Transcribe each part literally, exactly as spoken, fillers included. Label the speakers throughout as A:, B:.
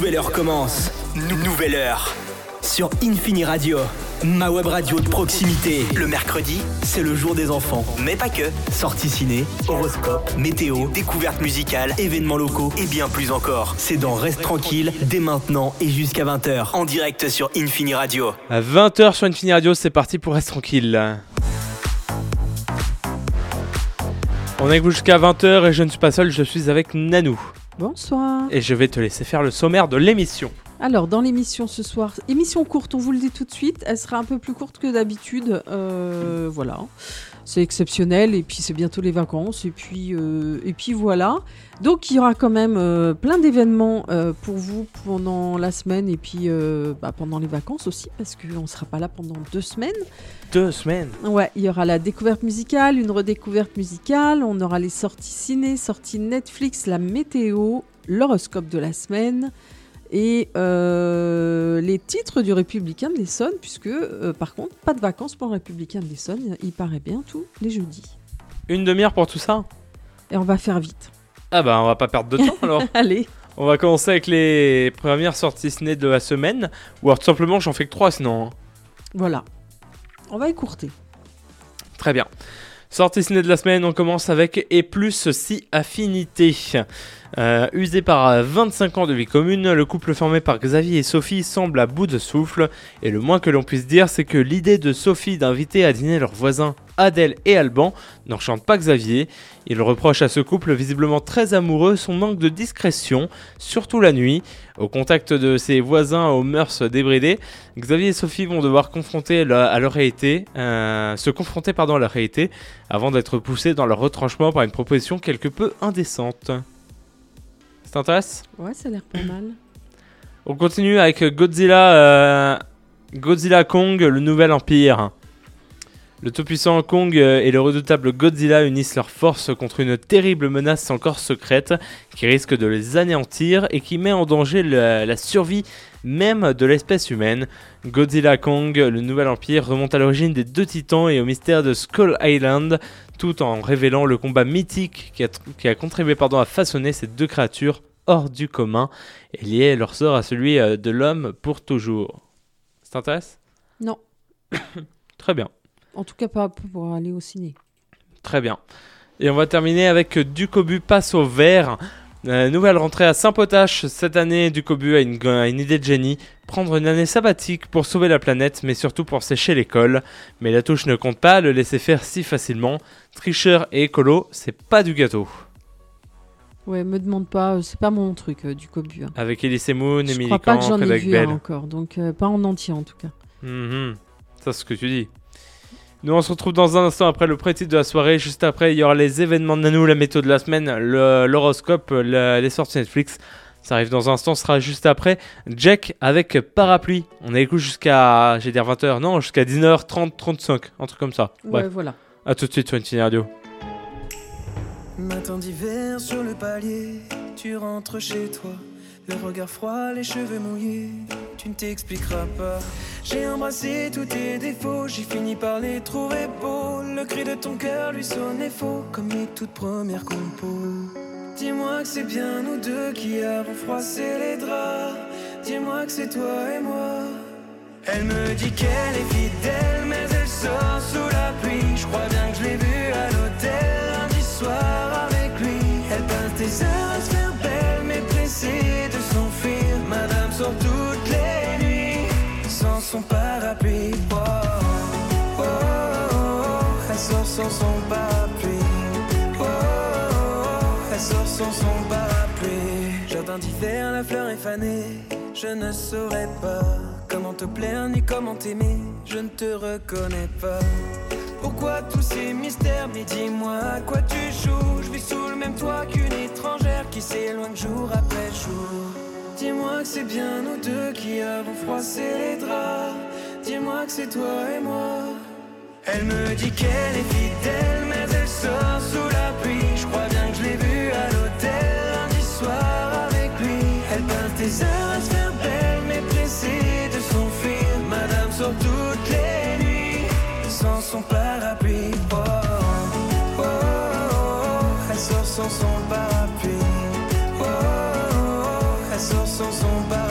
A: nouvelle heure commence. Nou- nouvelle heure. Sur Infini Radio, ma web radio de proximité. Le mercredi, c'est le jour des enfants. Mais pas que. Sorties ciné, horoscope, météo, découvertes musicales, événements locaux et bien plus encore. C'est dans Reste Tranquille, dès maintenant et jusqu'à vingt heures. En direct sur Infini Radio.
B: À vingt heures sur Infini Radio, c'est parti pour Reste Tranquille. On est avec vous jusqu'à vingt heures et je ne suis pas seul, je suis avec Nanou.
C: Bonsoir.
B: Et je vais te laisser faire le sommaire de l'émission.
C: Alors, dans l'émission ce soir, émission courte, on vous le dit tout de suite, elle sera un peu plus courte que d'habitude. Euh, voilà, c'est exceptionnel et puis c'est bientôt les vacances et puis, euh, et puis voilà. Donc, il y aura quand même euh, plein d'événements euh, pour vous pendant la semaine et puis euh, bah, pendant les vacances aussi parce qu'on ne sera pas là pendant deux semaines.
B: Deux semaines.
C: Ouais, il y aura la découverte musicale, une redécouverte musicale, on aura les sorties ciné, sorties Netflix, la météo, l'horoscope de la semaine et euh, les titres du Républicain de l'Essonne, puisque euh, par contre, pas de vacances pour le Républicain de l'Essonne, il paraît bien tous les jeudis.
B: Une demi-heure pour tout ça ?
C: Et on va faire vite.
B: Ah bah on va pas perdre de temps alors.
C: Allez.
B: On va commencer avec les premières sorties ciné de la semaine, ou alors tout simplement j'en fais que trois sinon.
C: Voilà. On va écourter.
B: Très bien. Sortie ciné de la semaine, on commence avec Et plus si affinité. Euh, usé par vingt-cinq ans de vie commune, le couple formé par Xavier et Sophie semble à bout de souffle. Et le moins que l'on puisse dire, c'est que l'idée de Sophie d'inviter à dîner leurs voisins Adèle et Alban n'enchante pas Xavier. Il reproche à ce couple visiblement très amoureux son manque de discrétion, surtout la nuit. Au contact de ses voisins aux mœurs débridées, Xavier et Sophie vont devoir confronter la, à leur réalité, euh, se confronter pardon, à leur réalité avant d'être poussés dans leur retranchement par une proposition quelque peu indécente. Ça t'intéresse ?
C: Ouais, ça a l'air pas mal.
B: On continue avec Godzilla, euh, Godzilla Kong, le nouvel empire. Le tout-puissant Kong et le redoutable Godzilla unissent leurs forces contre une terrible menace encore secrète qui risque de les anéantir et qui met en danger la, la survie même de l'espèce humaine. Godzilla Kong, le nouvel empire, remonte à l'origine des deux titans et au mystère de Skull Island, tout en révélant le combat mythique qui a, qui a contribué pardon, à façonner ces deux créatures hors du commun et lier leur sort à celui de l'homme pour toujours. Ça t'intéresse ?
C: Non.
B: Très bien.
C: En tout cas, pas pour aller au ciné.
B: Très bien. Et on va terminer avec Ducobu passe au vert. Euh, nouvelle rentrée à Saint-Potache. Cette année, Ducobu a une, a une idée de génie. Prendre une année sabbatique pour sauver la planète, mais surtout pour sécher l'école. Mais la touche ne compte pas le laisser faire si facilement. Tricheur et écolo, c'est pas du gâteau.
C: Ouais, me demande pas, c'est pas mon truc, euh, Ducobu. Hein.
B: Avec Elise Moon,
C: Je
B: Émilie
C: crois pas
B: Kahn,
C: que j'en ai
B: Frédéric
C: vu
B: Bell.
C: un encore, donc euh, pas en entier en tout cas.
B: Mm-hmm. Ça, c'est ce que tu dis. Nous on se retrouve dans un instant après le pré-titre de la soirée. Juste après il y aura les événements de Nanou, la météo de la semaine, le, l'horoscope, la, les sorties Netflix. Ça arrive dans un instant, ce sera juste après Jack avec Parapluie. On est écoute jusqu'à, j'ai dire vingt heures, non, jusqu'à dix-neuf heures trente, trente-cinq, un truc comme ça.
C: Ouais,
B: Bref.
C: voilà.
B: A tout de suite sur Infini Radio.
D: Matin d'hiver sur le palier, tu rentres chez toi. Le regard froid, les cheveux mouillés, tu ne t'expliqueras pas. J'ai embrassé tous tes défauts, j'ai fini par les trouver beaux. Le cri de ton cœur lui sonnait faux, comme les toutes premières compos. Dis-moi que c'est bien nous deux qui avons froissé les draps. Dis-moi que c'est toi et moi. Elle me dit qu'elle est fidèle, mais elle sort sous la pluie. Je crois bien que je l'ai vue à l'hôtel lundi soir avec lui. Elle passe des heures à se faire belle, mais pressée de s'enfuir. Madame sort toutes les nuits sans son parapluie. Oh, oh, oh, oh. Elle sort sans son parapluie. Oh, oh, oh. Elle sort sans son parapluie. Jardin d'hiver, la fleur est fanée. Je ne saurais pas comment te plaire ni comment t'aimer. Je ne te reconnais pas. Pourquoi tous ces mystères? Mais dis-moi à quoi tu joues. Je vis sous le même toit qu'une étrangère qui s'éloigne jour après jour. Dis-moi que c'est bien nous deux qui avons froissé les draps. Dis-moi que c'est toi et moi. Elle me dit qu'elle est fidèle, mais elle sort sous la pluie. Je crois bien que je l'ai vue à l'hôtel lundi soir avec lui. Elle passe des heures à se faire belle, mais pressée de s'enfuir. Madame sort toutes les nuits sans son parapluie. Oh, oh, oh, oh. Elle sort sans son parapluie. Oh, oh, oh. Elle sort sans son parapluie.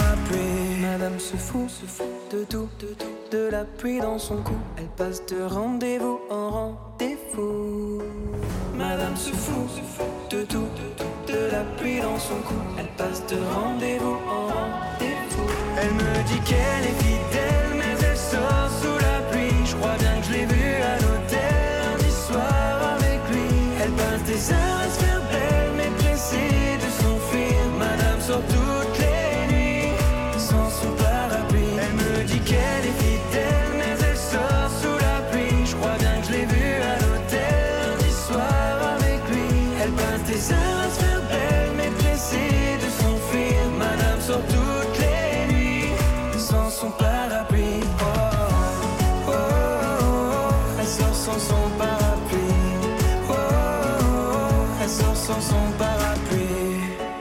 D: fout de tout, de la pluie dans son cou. Elle passe de rendez-vous en rendez-vous. Madame se fout de tout, de la pluie dans son cou. Elle passe de rendez-vous en rendez-vous. Elle me dit qu'elle est fidèle, mais elle sort sous la pluie. Je crois bien que je l'ai vue à l'hôtel lundi soir avec lui. Elle passe des heures à se faire belle, mais pressée de s'enfuir. Madame sort toutes les nuits sans son parapluie. Elle me dit qu'elle est fidèle, mais elle sort sous la pluie. Je crois bien que je l'ai vue à l'hôtel lundi soir avec lui. Elle passe des heures à se faire belle, mais pressée de s'enfuir. Madame sort toutes les nuits sans son parapluie. Oh, oh, oh, oh. Elle sort sans son parapluie. Oh, oh, oh. Elle sort sans son parapluie.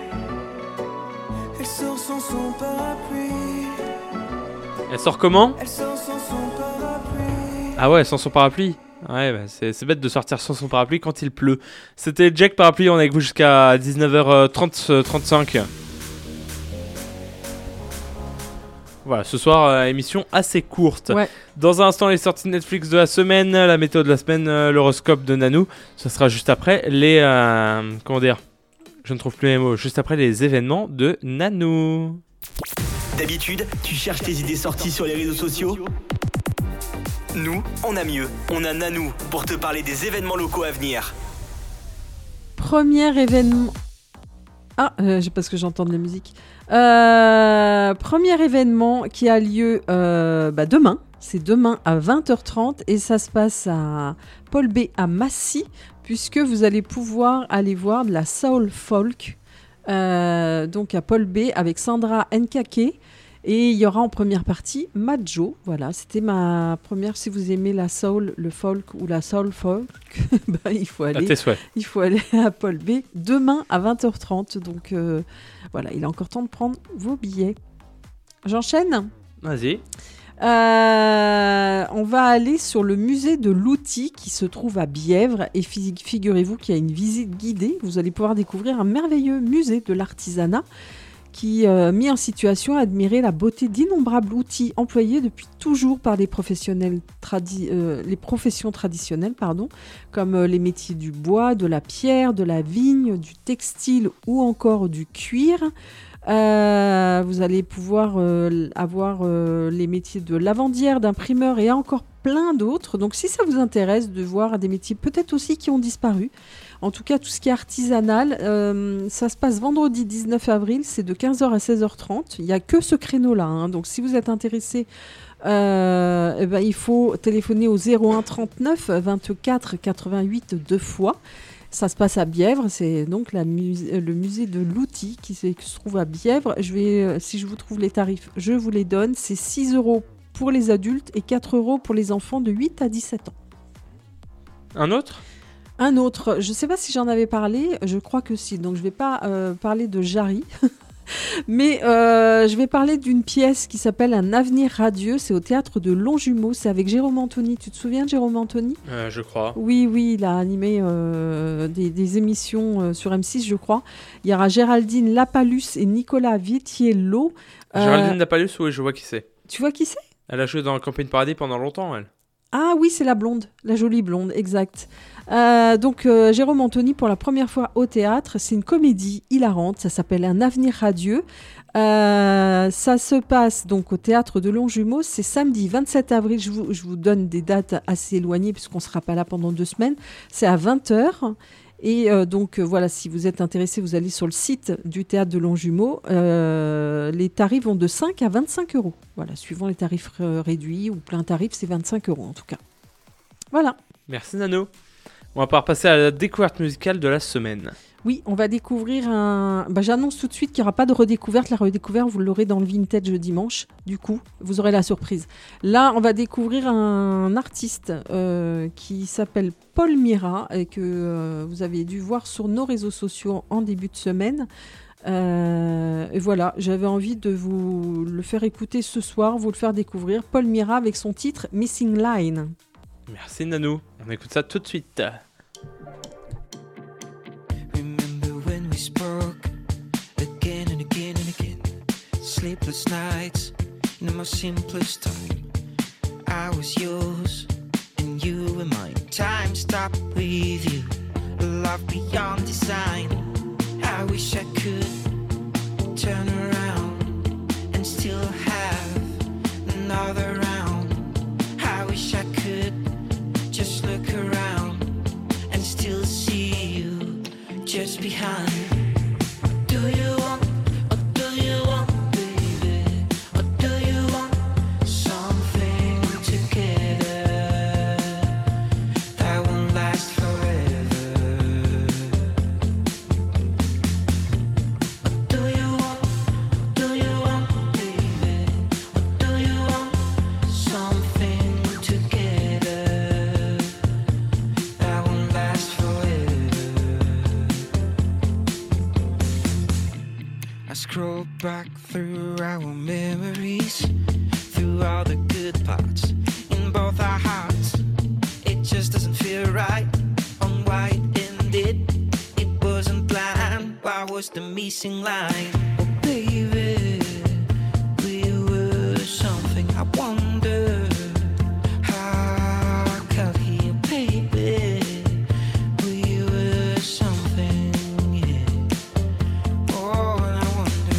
D: Elle sort sans son parapluie.
B: Elle sort comment ?
D: Elle sort sans son parapluie.
B: Ah ouais, sans son parapluie. Ouais, bah c'est, c'est bête de sortir sans son parapluie quand il pleut. C'était Jack Parapluie, on est avec vous jusqu'à dix-neuf heures trente, trente-cinq. Voilà, ce soir, euh, émission assez courte.
C: Ouais.
B: Dans un instant, les sorties Netflix de la semaine, la météo de la semaine, euh, l'horoscope de Nanou. Ce sera juste après les... Euh, comment dire ? Je ne trouve plus les mots. Juste après les événements de Nanou.
A: D'habitude, tu cherches tes idées sorties sur les réseaux sociaux ? Nous, on a mieux. On a Nanou pour te parler des événements locaux à venir.
C: Premier événement. Ah, euh, parce que j'entends de la musique. Euh, premier événement qui a lieu euh, bah demain. C'est demain à vingt heures trente et ça se passe à Paul B à Massy, puisque vous allez pouvoir aller voir de la soul folk. Euh, donc à Paul B avec Sandra Nkake. Et il y aura en première partie Majo. Voilà, c'était ma première. Si vous aimez la soul, le folk ou la soul folk, bah, il faut aller.
B: À tes souhaits.
C: Il faut aller à Paul B demain à vingt heures trente. Donc euh, voilà, il est encore temps de prendre vos billets. J'enchaîne ?
B: Vas-y.
C: Euh, on va aller sur le musée de l'outil qui se trouve à Bièvre. Et fi- figurez-vous qu'il y a une visite guidée. Vous allez pouvoir découvrir un merveilleux musée de l'artisanat qui euh, met en situation à admirer la beauté d'innombrables outils employés depuis toujours par les professionnels tradi- euh, les professions traditionnelles, pardon, comme euh, les métiers du bois, de la pierre, de la vigne, du textile ou encore du cuir. Euh, vous allez pouvoir euh, avoir euh, les métiers de lavandière, d'imprimeur et encore plein d'autres. Donc si ça vous intéresse de voir des métiers peut-être aussi qui ont disparu, en tout cas tout ce qui est artisanal, euh, ça se passe vendredi dix-neuf avril, c'est de quinze heures à seize heures trente. Il n'y a que ce créneau-là, hein. Donc si vous êtes intéressé, euh, eh ben, il faut téléphoner au zéro un trente-neuf vingt-quatre quatre-vingt-huit deux fois. Ça se passe à Bièvre, c'est donc la musée, le musée de l'outil qui se, qui se trouve à Bièvre. Je vais, euh, si je vous trouve les tarifs, je vous les donne. C'est six euros pour les adultes et quatre euros pour les enfants de huit à dix-sept ans.
B: Un autre ?
C: Un autre, je ne sais pas si j'en avais parlé, je crois que si, donc je ne vais pas euh, parler de Jarry, mais euh, je vais parler d'une pièce qui s'appelle Un avenir radieux, c'est au théâtre de Longjumeau, c'est avec Jérôme Anthony. Tu te souviens de Jérôme Anthony ?
B: euh, Je crois.
C: Oui, oui, il a animé euh, des, des émissions euh, sur M six, je crois. Il y aura Géraldine Lapalus et Nicolas Vitiello. Euh,
B: Géraldine Lapalus, oui, je vois qui c'est.
C: Tu vois qui c'est ?
B: Elle a joué dans Camping Paradis pendant longtemps, elle.
C: Ah oui, c'est la blonde, la jolie blonde, exact. Euh, donc euh, Jérôme Anthony pour la première fois au théâtre, c'est une comédie hilarante, ça s'appelle Un avenir radieux. Euh, ça se passe donc au théâtre de Longjumeau, c'est samedi vingt-sept avril, je vous, je vous donne des dates assez éloignées puisqu'on ne sera pas là pendant deux semaines, c'est à vingt heures. Et euh, donc euh, voilà, si vous êtes intéressé, vous allez sur le site du théâtre de Longjumeau. Euh, les tarifs vont de cinq à vingt-cinq euros. Voilà, suivant les tarifs euh, réduits ou plein tarif, c'est vingt-cinq euros en tout cas. Voilà.
B: Merci Nano. On va pouvoir passer à la découverte musicale de la semaine.
C: Oui, on va découvrir un... Bah, j'annonce tout de suite qu'il n'y aura pas de redécouverte. La redécouverte, vous l'aurez dans le Vintage dimanche. Du coup, vous aurez la surprise. Là, on va découvrir un artiste euh, qui s'appelle Paul Mira et que euh, vous avez dû voir sur nos réseaux sociaux en début de semaine. Euh, et voilà, j'avais envie de vous le faire écouter ce soir, vous le faire découvrir. Paul Mira avec son titre Missing Line.
B: Merci Nanou. On écoute ça tout de suite.
E: When we spoke again and again and again, sleepless nights in the most simplest time. I was yours and you were mine. Time stopped with you, love beyond design. I wish I could turn around and still have another round. I wish I could just look around and still see you just behind. Do you want, or do you want, baby, or do you want something together that won't last forever? Or do you want, do you want, baby, or do you want something together that won't last forever? I scroll back through our memories, through all the good parts in both our hearts. It just doesn't feel right on why it ended. It wasn't planned. Why was the missing line? Oh baby, we were something. I wonder how I got here, baby. We were something, yeah. Oh, and I wonder.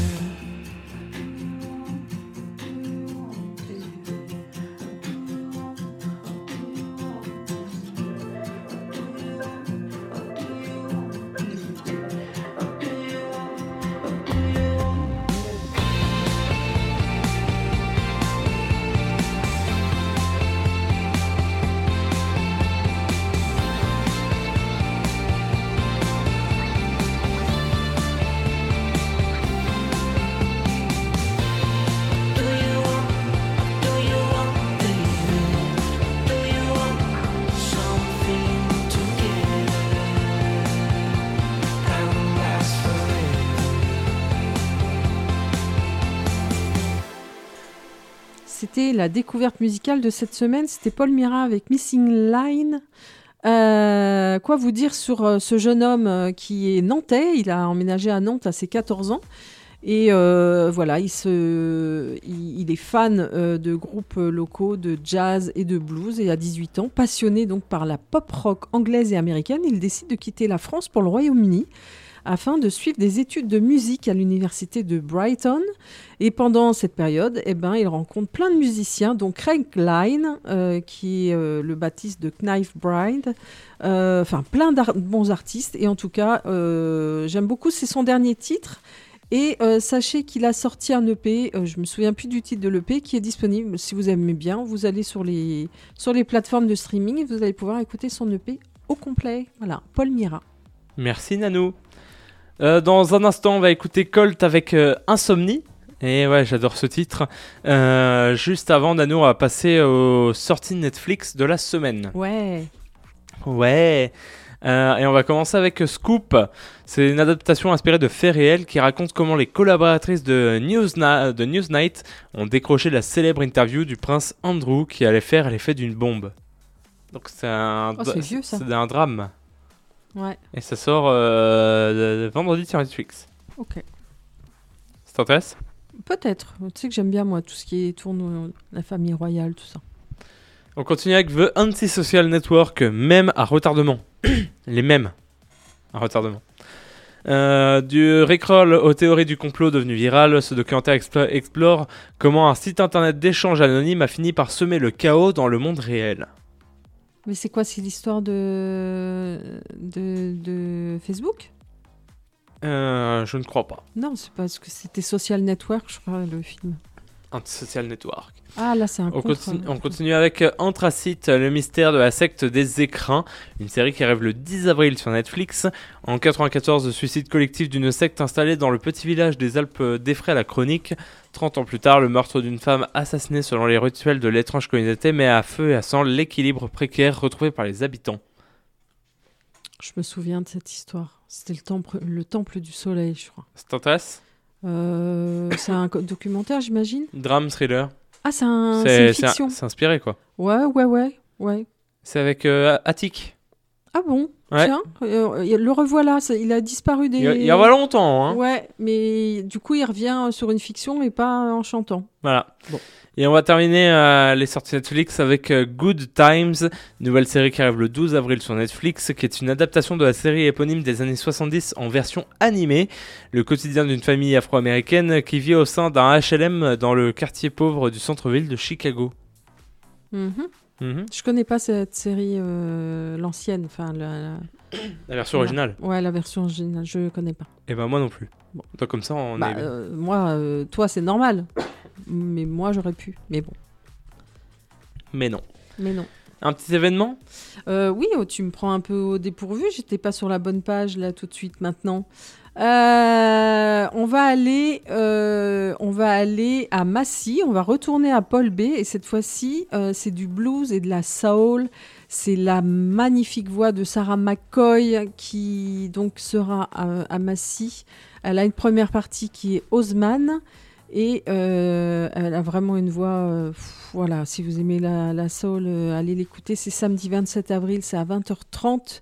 E: Do you want, do you want, baby? Do you want something together that will last forever?
C: C'était la découverte musicale de cette semaine. C'était Paul Mira avec Missing Line. Euh, quoi vous dire sur euh, ce jeune homme euh, qui est nantais. Il a emménagé à Nantes à ses quatorze ans. Et euh, voilà, il, se, il, il est fan euh, de groupes locaux de jazz et de blues. Et à dix-huit ans, passionné donc par la pop rock anglaise et américaine, il décide de quitter la France pour le Royaume-Uni afin de suivre des études de musique à l'université de Brighton. Et pendant cette période, eh ben, il rencontre plein de musiciens, dont Craig Line, euh, qui est euh, le bassiste de Knife Bride, euh, enfin plein de bons artistes. Et en tout cas, euh, j'aime beaucoup, c'est son dernier titre. Et euh, sachez qu'il a sorti un E P, euh, je me souviens plus du titre de l'E P, qui est disponible. Si vous aimez bien, vous allez sur les, sur les plateformes de streaming et vous allez pouvoir écouter son E P au complet. Voilà, Paul Mira.
B: Merci Nanou. Euh, dans un instant, on va écouter Colt avec euh, Insomnie. Et ouais, j'adore ce titre. Euh, juste avant, Nanou, on va passer aux sorties Netflix de la semaine.
C: Ouais.
B: Ouais. Euh, et on va commencer avec Scoop. C'est une adaptation inspirée de faits réels qui raconte comment les collaboratrices de, Newsna- de Newsnight ont décroché la célèbre interview du prince Andrew qui allait faire l'effet d'une bombe. Donc c'est un,
C: Oh, c'est vieux, ça.
B: c'est un drame.
C: Ouais,
B: Et ça sort euh, le vendredi sur Netflix.
C: ok.
B: Ça t'intéresse ?
C: Peut-être. Tu sais que j'aime bien, moi, tout ce qui tourne euh, la famille royale, tout ça.
B: On continue avec The Anti-Social Network, même à retardement. Les mêmes à retardement. Euh, du Rickroll aux théories du complot devenues virales, ce documentaire explo- explore comment un site internet d'échange anonyme a fini par semer le chaos dans le monde réel.
C: Mais c'est quoi, c'est l'histoire de... de de Facebook?
B: Euh, je ne crois pas.
C: Non, c'est parce que c'était Social Network, je crois, le film.
B: Anti-Social Network.
C: Ah, là, c'est un
B: On
C: contre...
B: continue, on continue avec Anthracite, le mystère de la secte des écrins, une série qui arrive le dix avril sur Netflix. En quatre-vingt-quatorze, le suicide collectif d'une secte installée dans le petit village des Alpes défraie la chronique. trente ans plus tard, le meurtre d'une femme assassinée selon les rituels de l'étrange communauté met à feu et à sang l'équilibre précaire retrouvé par les habitants.
C: Je me souviens de cette histoire. C'était le temple, le temple du soleil, je crois.
B: Ça t'intéresse ?
C: Euh, c'est un co- documentaire, j'imagine.
B: Drame, thriller.
C: Ah, c'est un, c'est
B: C'est,
C: une
B: c'est, un-
C: fiction.
B: c'est inspiré quoi.
C: Ouais, ouais, ouais, ouais.
B: C'est avec euh, Attic.
C: Ah bon?
B: Ouais.
C: Tiens, euh, le revoilà, ça- il a disparu des...
B: Il y a, il y a pas longtemps, hein.
C: Ouais, mais du coup, il revient sur une fiction, mais pas en chantant.
B: Voilà.
C: Bon.
B: Et on va terminer euh, les sorties Netflix avec euh, Good Times, nouvelle série qui arrive le douze avril sur Netflix, qui est une adaptation de la série éponyme des années soixante-dix en version animée. Le quotidien d'une famille afro-américaine qui vit au sein d'un H L M dans le quartier pauvre du centre-ville de Chicago.
C: Mhm.
B: Mhm.
C: Je connais pas cette série, euh, l'ancienne, enfin la, la-
B: La version originale.
C: Ouais, la version originale, je connais pas.
B: Et ben moi non plus.
C: Bon.
B: Donc comme ça on
C: Bah,
B: est...
C: euh, moi, euh, toi, c'est normal, mais moi, j'aurais pu. Mais bon,
B: Mais non.
C: mais non.
B: Un petit événement?
C: Euh, oui, oh, tu me prends un peu au dépourvu. J'étais pas sur la bonne page là tout de suite maintenant. Euh, on va aller, euh, on va aller à Massy. On va retourner à Paul B. Et cette fois-ci, euh, c'est du blues et de la soul. C'est la magnifique voix de Sarah McCoy qui donc sera à, à Massy. Elle a une première partie qui est Osman. Et euh, elle a vraiment une voix, euh, pff, voilà, si vous aimez la, la soul, euh, allez l'écouter. C'est samedi vingt-sept avril, c'est à vingt heures trente.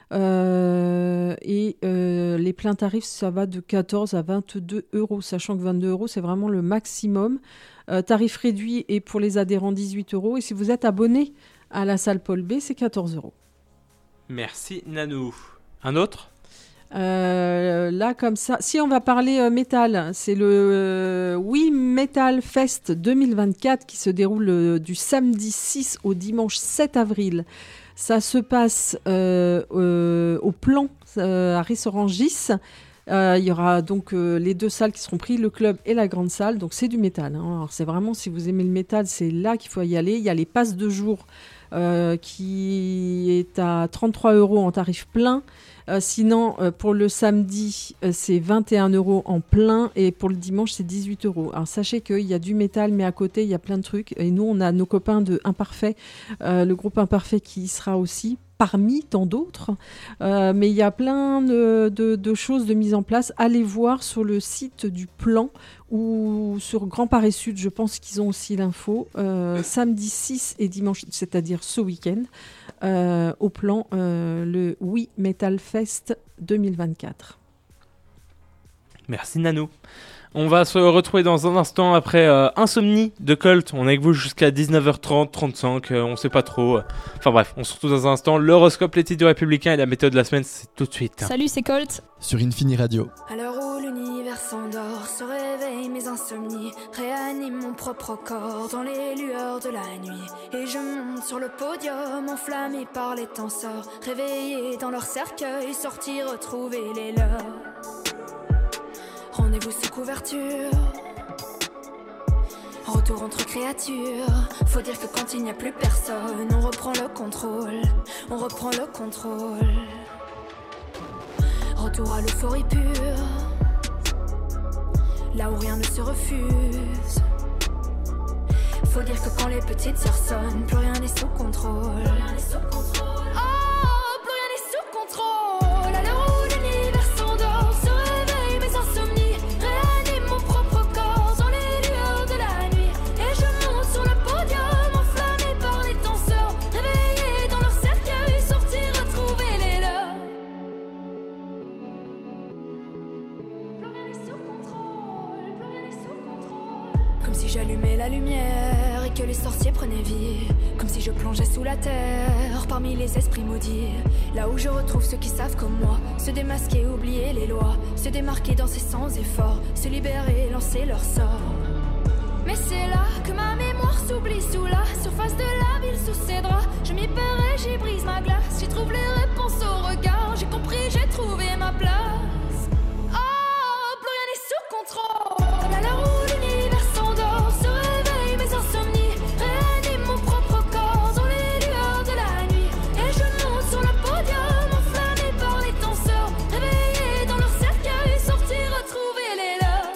C: Euh, et euh, les pleins tarifs, ça va de quatorze à vingt-deux euros, sachant que vingt-deux euros, c'est vraiment le maximum. Euh, tarif réduit et pour les adhérents, dix-huit euros. Et si vous êtes abonné à la salle Paul B, c'est quatorze euros.
B: Merci Nanou. Un autre?
C: Euh, là, comme ça, si on va parler euh, métal, c'est le euh, Oui Metal Fest deux mille vingt-quatre qui se déroule euh, du samedi six au dimanche sept avril. Ça se passe euh, euh, au Plan euh, à Rissorangis. Euh, il y aura donc euh, les deux salles qui seront prises, le club et la grande salle. Donc c'est du métal. Hein. Alors c'est vraiment, si vous aimez le métal, c'est là qu'il faut y aller. Il y a les passes de jour euh, qui est à trente-trois euros en tarif plein. Euh, sinon, euh, pour le samedi, euh, c'est vingt et un euros en plein et pour le dimanche, c'est dix-huit euros. Alors, sachez qu'il y a du métal, mais à côté, il y a plein de trucs. Et nous, on a nos copains de Imparfait, euh, le groupe Imparfait qui y sera aussi, parmi tant d'autres. Euh, mais il y a plein de, de, de choses de mise en place. Allez voir sur le site du Plan ou sur Grand Paris Sud, je pense qu'ils ont aussi l'info. Euh, samedi six et dimanche, c'est-à-dire ce week-end. Euh, au Plan, euh, le Oui Metal Fest deux mille vingt-quatre.
B: Merci Nanou. On va se retrouver dans un instant après euh, Insomnie de Colt. On est avec vous jusqu'à dix-neuf heures trente, trente-cinq, euh, on sait pas trop. Enfin bref, on se retrouve dans un instant. L'horoscope, les titres du Républicain et la méthode de la semaine, c'est tout de suite.
F: Salut, c'est Colt.
G: Sur Infini Radio.
H: À l'heure où l'univers s'endort, se réveillent mes insomnies, réanime mon propre corps dans les lueurs de la nuit. Et je monte sur le podium, enflammé par les tenseurs, réveillés dans leur cercueil, sortir retrouver les leurs. Rendez-vous sous couverture, retour entre créatures. Faut dire que quand il n'y a plus personne, on reprend le contrôle, on reprend le contrôle. Retour à l'euphorie pure, là où rien ne se refuse. Faut dire que quand les petites sœurs sonnent, plus rien n'est sous contrôle. Oh, plus rien n'est sous contrôle. À l'heure où l'univers s'endort, se réveillent mes insomnies, réanime mon propre corps dans les lueurs de la nuit. Et je monte sur le podium, enflammé par les danseurs, réveillés dans leur cercueil, sortir retrouver les leurs. Plus rien n'est sous contrôle, plus rien n'est sous contrôle. Comme si j'allumais la lumière et que les sorciers prenaient vie. Comme si je plongeais sous la terre, parmi les esprits maudits. Là où je retrouve ceux qui savent comme moi, se démasquer, oublier les lois, se démarquer, danser sans effort, se libérer, lancer leur sort. Mais c'est là que ma mémoire s'oublie sous la surface de la ville, sous ses draps. Je m'y perds et j'y brise ma glace, j'y trouve les réponses au regard. J'ai compris, j'ai trouvé ma place. Oh, plus rien n'est sous contrôle. À l'heure où l'univers s'endort, se réveillent mes insomnies, réanime mon propre corps dans les lueurs de la nuit. Et je monte sur le podium, enflammé par les danseurs, réveillés dans leur cercueil, sortir retrouver les leurs.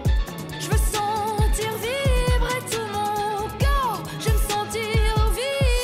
H: Je veux sentir vibrer tout mon corps, je veux me sentir vivre.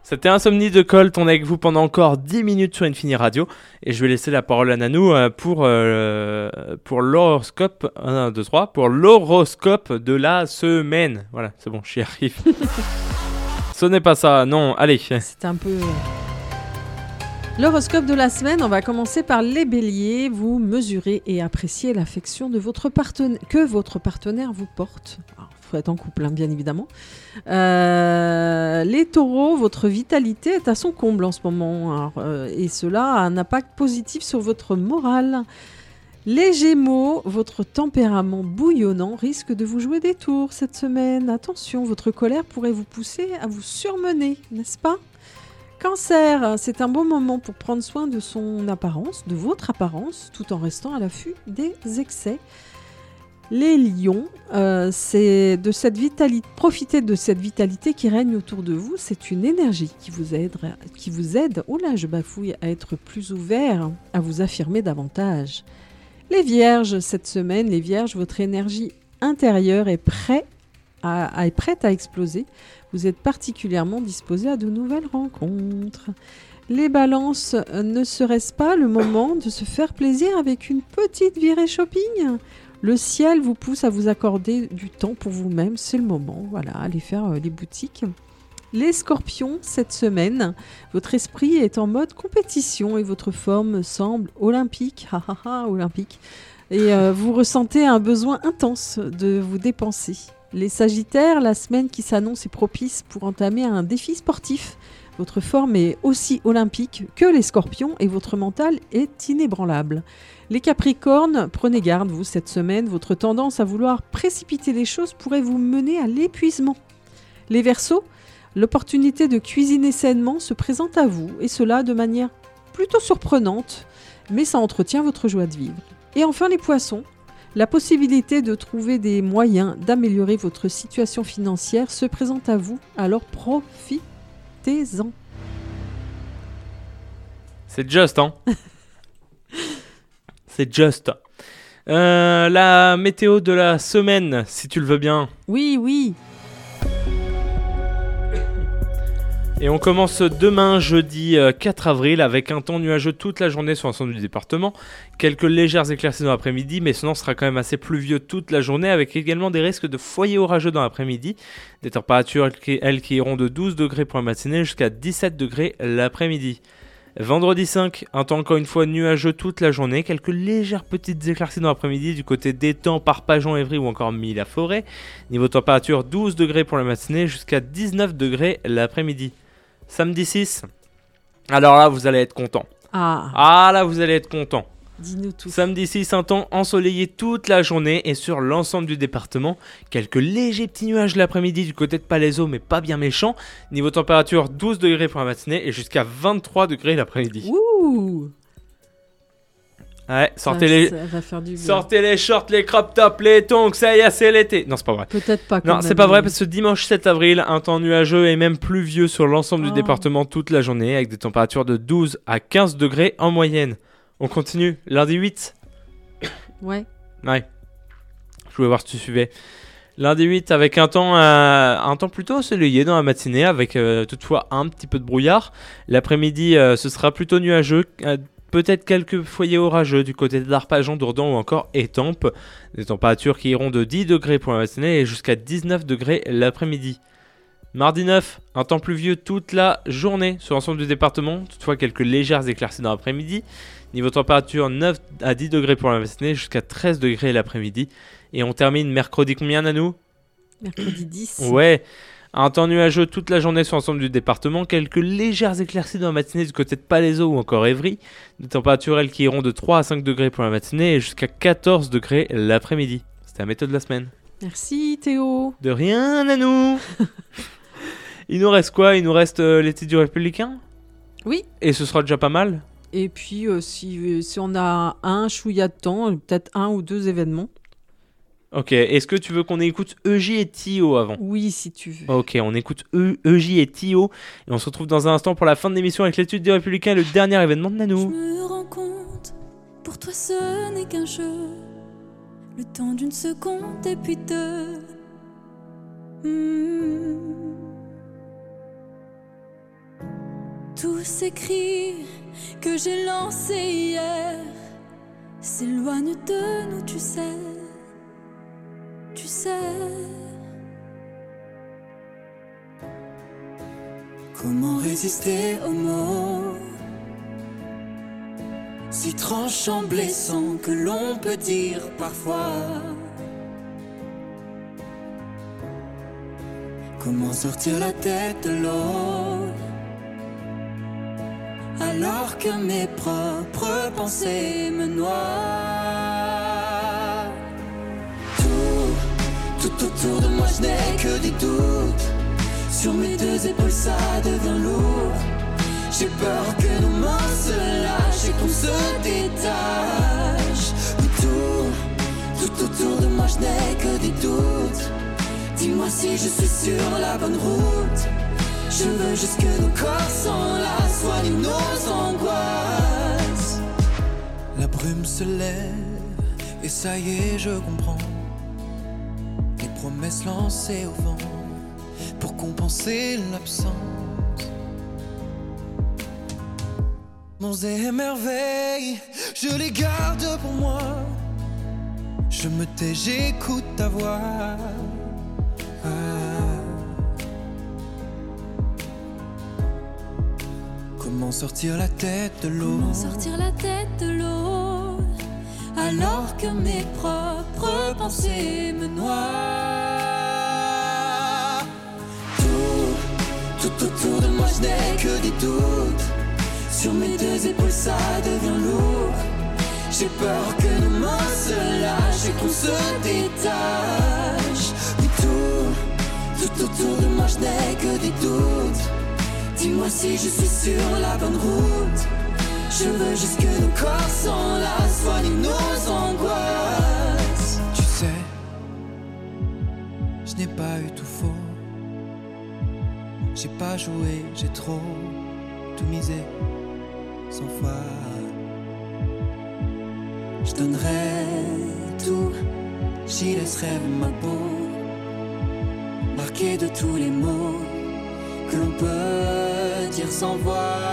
B: C'était Insomnie de Colt, on est avec vous pendant encore dix minutes sur Infini Radio et je vais laisser la parole à Nanou euh, pour, euh, pour l'horoscope, un, deux, trois, pour l'horoscope de la semaine. Voilà, c'est bon, j'y arrive. Ce n'est pas ça, non, allez.
C: C'est un peu... L'horoscope de la semaine, on va commencer par les béliers. Vous mesurez et appréciez l'affection de votre partenaire, que votre partenaire vous porte. Alors, il faut être en couple, hein, bien évidemment. Euh, les taureaux, votre vitalité est à son comble en ce moment. Alors, euh, et cela a un impact positif sur votre morale. Les gémeaux, votre tempérament bouillonnant risque de vous jouer des tours cette semaine. Attention, votre colère pourrait vous pousser à vous surmener, n'est-ce pas ? Cancer, c'est un bon moment pour prendre soin de son apparence, de votre apparence, tout en restant à l'affût des excès. Les lions, euh, c'est de cette vitalité, profitez de cette vitalité qui règne autour de vous. C'est une énergie qui vous aide, qui vous aide, oh là, je bafouille, à être plus ouvert, à vous affirmer davantage. Les vierges, cette semaine, les vierges, votre énergie intérieure est, prêt à, à, est prête à exploser. Vous êtes particulièrement disposé à de nouvelles rencontres. Les balances, ne serait-ce pas le moment de se faire plaisir avec une petite virée shopping ? Le ciel vous pousse à vous accorder du temps pour vous-même, c'est le moment. Voilà, allez faire euh, les boutiques. Les scorpions, cette semaine, votre esprit est en mode compétition et votre forme semble olympique. Ha, ha, ha, olympique. Et euh, vous ressentez un besoin intense de vous dépenser. Les sagittaires, la semaine qui s'annonce est propice pour entamer un défi sportif. Votre forme est aussi olympique que les scorpions et votre mental est inébranlable. Les capricornes, prenez garde, vous, cette semaine, votre tendance à vouloir précipiter les choses pourrait vous mener à l'épuisement. Les verseaux, l'opportunité de cuisiner sainement se présente à vous, et cela de manière plutôt surprenante, mais ça entretient votre joie de vivre. Et enfin les poissons, la possibilité de trouver des moyens d'améliorer votre situation financière se présente à vous, alors profitez-en.
B: C'est juste, hein. C'est juste. Euh, la météo de la semaine, si tu le veux bien.
C: Oui, oui.
B: Et on commence demain, jeudi quatre avril, avec un temps nuageux toute la journée sur l'ensemble du département. Quelques légères éclaircies dans l'après-midi, mais sinon sera quand même assez pluvieux toute la journée, avec également des risques de foyers orageux dans l'après-midi. Des températures, elles, qui iront de douze degrés pour la matinée jusqu'à dix-sept degrés l'après-midi. Vendredi cinq, un temps encore une fois nuageux toute la journée, quelques légères petites éclaircies dans l'après-midi du côté d'Étang, Parpajon, Évry ou encore Mille-la-Forêt. Niveau température, douze degrés pour la matinée jusqu'à dix-neuf degrés l'après-midi. Samedi six, alors là vous allez être content.
C: Ah,
B: Ah là vous allez être content.
C: dis-nous tout.
B: Samedi six, un temps ensoleillé toute la journée et sur l'ensemble du département. Quelques légers petits nuages l'après-midi du côté de Palaiseau, mais pas bien méchants. Niveau température, douze degrés pour la matinée et jusqu'à vingt-trois degrés l'après-midi.
C: Ouh,
B: Ouais, sortez
C: ça,
B: les...
C: ça va faire du bien.
B: Sortez les shorts, les crop tops, les tongs, ça y est, c'est l'été. Non, c'est pas vrai.
C: Peut-être pas.
B: Non,
C: quand
B: c'est
C: même.
B: pas vrai parce que dimanche sept avril, un temps nuageux et même pluvieux sur l'ensemble
C: Oh.
B: du département toute la journée avec des températures de douze à quinze degrés en moyenne. On continue, lundi huit.
C: Ouais.
B: Ouais. Je voulais voir si tu suivais. Lundi huit avec un temps, euh, un temps plutôt ensoleillé dans la matinée avec euh, toutefois un petit peu de brouillard. L'après-midi, euh, ce sera plutôt nuageux. Euh, Peut-être quelques foyers orageux du côté d'Arpajon, Dourdan ou encore Étampes. Des températures qui iront de dix degrés pour la matinée et jusqu'à dix-neuf degrés l'après-midi. Mardi neuf, un temps pluvieux toute la journée sur l'ensemble du département. Toutefois quelques légères éclaircies dans l'après-midi. Niveau température neuf à dix degrés pour la matinée jusqu'à treize degrés l'après-midi. Et on termine mercredi combien, Nanou ?
C: Mercredi dix.
B: Ouais. Un temps nuageux toute la journée sur l'ensemble du département, quelques légères éclaircies dans la matinée du côté de Palaiseau ou encore Évry. Des températures elles, qui iront de trois à cinq degrés pour la matinée et jusqu'à quatorze degrés l'après-midi. C'était la météo de la semaine.
C: Merci Théo.
B: De rien, Nanou. Il nous reste quoi ? Il nous reste euh, l'été du Républicain ?
C: Oui.
B: Et ce sera déjà pas mal ?
C: Et puis euh, si, si on a un chouïa de temps, peut-être un ou deux événements.
B: Ok, est-ce que tu veux qu'on écoute E J et Tio avant ?
C: Oui, si tu veux.
B: Ok, on écoute E J et Tio et on se retrouve dans un instant pour la fin de l'émission avec l'étude du Républicain et le dernier événement de
F: Je
B: Nanou.
F: me rends compte, pour toi ce n'est qu'un jeu. Le temps d'une seconde et puis deux. Mmh. Tous ces cris que j'ai lancés hier s'éloignent de nous, tu sais, tu sais. Comment résister aux mots si tranchants, blessants que l'on peut dire parfois? Comment sortir la tête de l'eau alors que mes propres pensées me noient? Tout, tout autour de moi je n'ai que des doutes. Sur mes deux épaules ça devient lourd. J'ai peur que nos mains se lâchent et qu'on se détache. Mais tout, tout autour de moi je n'ai que des doutes. Dis-moi si je suis sur la bonne route. Je veux juste que nos corps s'enlacent, soignent nos angoisses.
D: La brume se lève et ça y est je comprends. Les promesses lancées au vent pour compenser l'absence. Monts et merveilles, je les garde pour moi. Je me tais, j'écoute ta voix. Ah. Comment sortir la tête de l'eau?
F: Comment sortir la tête de l'eau alors que mes propres pensées me noient? Tout, tout autour de moi je n'ai que des doutes. Sur mes deux épaules ça devient lourd. J'ai peur que nos mains se lâchent et qu'on se détache. Mais tout, tout autour de moi je n'ai que des doutes. Dis-moi si je suis sur la bonne route. Je veux juste que nos corps s'enlacent, soignent nos angoisses.
D: Tu sais, je n'ai pas eu tout faux. J'ai pas joué, j'ai trop tout misé, sans foi.
F: Je donnerai tout, j'y laisserai ma peau, marquée de tous les mots que l'on peut dire sans voix.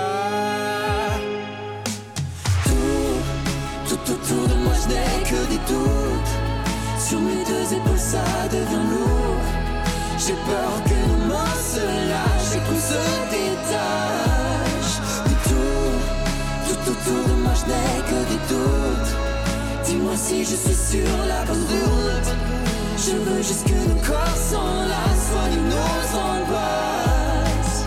F: Tout, tout autour de moi je n'ai que des doutes. Sur mes deux épaules ça devient lourd. J'ai peur que nos mains se lâchent et qu'on se détache. Mais tout, tout autour de moi je n'ai que des doutes. Dis-moi si je suis sur la bonne route. Je veux juste que nos corps s'enlacent, soignent nos angoisses.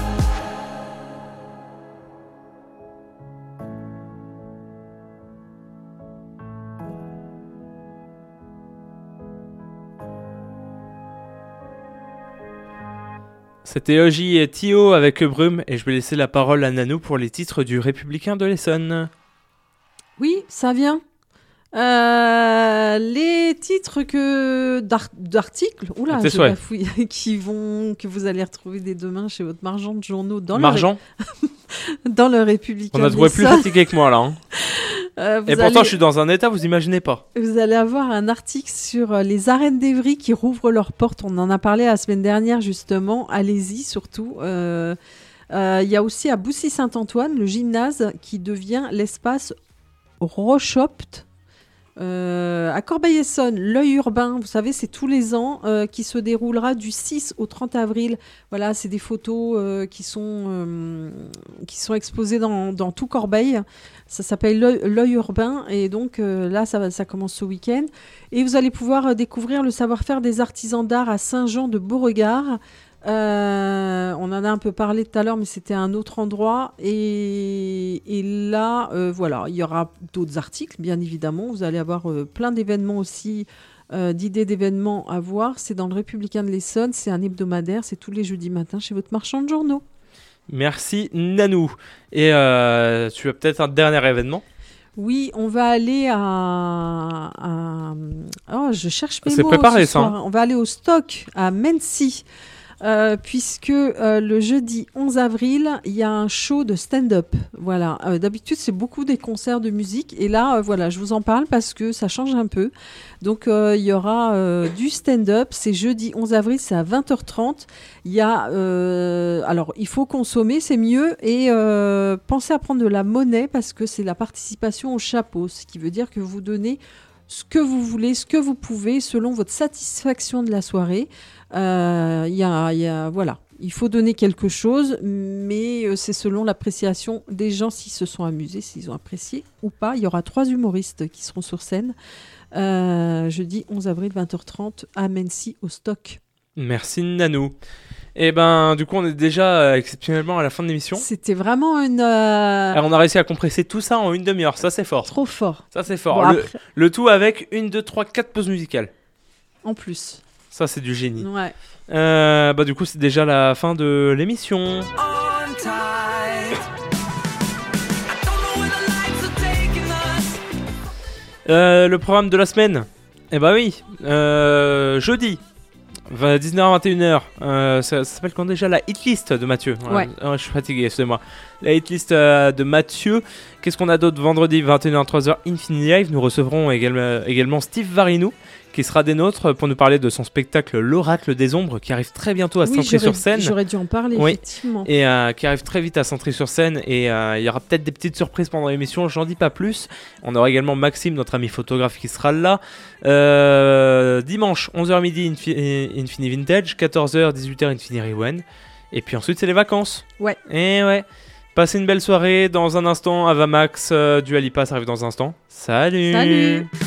B: C'était Oji et Thio avec Brume et je vais laisser la parole à Nanou pour les titres du Républicain de l'Essonne.
C: Oui, ça vient. Euh, les titres que d'ar- d'articles, oula, je bafouille, qui vont, que vous allez retrouver dès demain chez votre marchand de journaux dans
B: Marchand
C: le dans le Républicain.
B: On a trouvé plus fatigué que moi là. Hein.
C: Euh,
B: et pourtant, allez... je suis dans un état, vous imaginez pas.
C: Vous allez avoir un article sur euh, les arènes d'Evry qui rouvrent leurs portes. On en a parlé la semaine dernière justement. Allez-y surtout. Il euh, euh, y a aussi à Boussy-Saint-Antoine le gymnase qui devient l'espace Rochopt. Euh, à Corbeil-Essonnes, l'œil urbain, vous savez, c'est tous les ans euh, qui se déroulera du six au trente avril. Voilà, c'est des photos euh, qui, sont, euh, qui sont exposées dans, dans tout Corbeil. Ça s'appelle l'œil, l'œil urbain et donc euh, là, ça, ça commence ce week-end. Et vous allez pouvoir euh, découvrir le savoir-faire des artisans d'art à Saint-Jean de Beauregard. Euh, on en a un peu parlé tout à l'heure, mais c'était un autre endroit. Et, et là, euh, voilà, il y aura d'autres articles, bien évidemment. Vous allez avoir euh, plein d'événements aussi, euh, d'idées d'événements à voir. C'est dans le Républicain de l'Essonne, c'est un hebdomadaire, c'est tous les jeudis matins chez votre marchand de journaux.
B: Merci Nanou. Et euh, tu as peut-être un dernier événement ?
C: Oui, on va aller à, à... Oh, je cherche mes
B: c'est
C: mots
B: préparé,
C: ce soir.
B: Ça.
C: On va aller au stock à Mency. euh, puisque euh, le jeudi onze avril, il y a un show de stand-up. Voilà. Euh, d'habitude, c'est beaucoup des concerts de musique. Et là, euh, voilà, je vous en parle parce que ça change un peu. Donc, euh, il y aura euh, du stand-up. C'est jeudi onze avril, c'est à vingt heures trente. Il y a... Euh, alors, il faut consommer, c'est mieux. Et euh, pensez à prendre de la monnaie parce que c'est la participation au chapeau. Ce qui veut dire que vous donnez ce que vous voulez, ce que vous pouvez, selon votre satisfaction de la soirée. Euh, y a, y a, voilà. Il faut donner quelque chose, mais euh, c'est selon l'appréciation des gens, s'ils se sont amusés, s'ils ont apprécié ou pas. Il y aura trois humoristes qui seront sur scène. Euh, jeudi onze avril, vingt heures trente, à Mency, au Stock.
B: Merci Nanou. Et ben, du coup, on est déjà euh, exceptionnellement à la fin de l'émission.
C: C'était vraiment une... Euh...
B: Alors, on a réussi à compresser tout ça en une demi-heure. Ça, c'est fort.
C: Trop fort.
B: Ça, c'est fort.
C: Bon,
B: le,
C: après...
B: le tout avec une, deux, trois, quatre pauses musicales.
C: En plus.
B: Ça, c'est du génie.
C: Ouais.
B: Euh, bah, du coup, c'est déjà la fin de l'émission. Euh, le programme de la semaine. Eh bah oui. Euh, jeudi. dix-neuf heures vingt et une heures, euh, ça, ça s'appelle quand déjà la hitlist de Mathieu.
C: Ouais.
B: Euh, je suis fatigué, excusez-moi. La hitlist euh, de Mathieu. Qu'est-ce qu'on a d'autre vendredi vingt et une heures trois heures Infinity Live. Nous recevrons également, également Steve Varinou qui sera des nôtres pour nous parler de son spectacle L'Oracle des Ombres qui arrive très bientôt à
C: oui,
B: Centré-sur-Seine.
C: J'aurais dû en parler,
B: oui.
C: effectivement.
B: Et euh, qui arrive très vite à Centré-sur-Seine et euh, il y aura peut-être des petites surprises pendant l'émission, j'en dis pas plus. On aura également Maxime, notre ami photographe qui sera là. Euh, dimanche, onze heures midi, Infi- Infini Vintage, quatorze heures, dix-huit heures, Infini Rewind. Et puis ensuite, c'est les vacances.
C: Ouais.
B: Et ouais. Passez une belle soirée. Dans un instant, Avamax, euh, Dua Lipa, ça arrive dans un instant. Salut.
C: Salut.